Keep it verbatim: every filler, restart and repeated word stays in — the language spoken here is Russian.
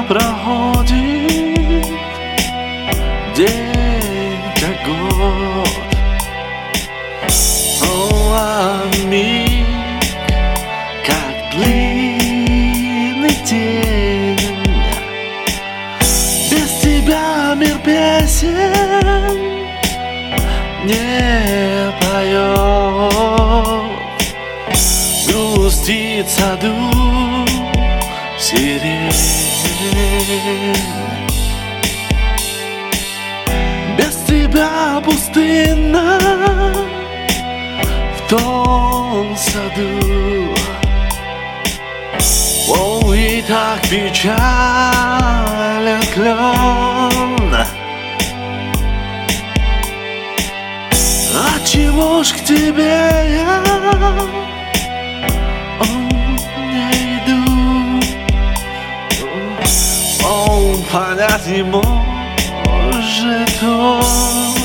а проходит день как год. О, а миг как длинный день. Без тебя мир песен не поет. Грустит в саду сирень. Без тебя пустынно в том саду. О, и так печален клен. Отчего ж к тебе я о, не иду? О, понять не может он.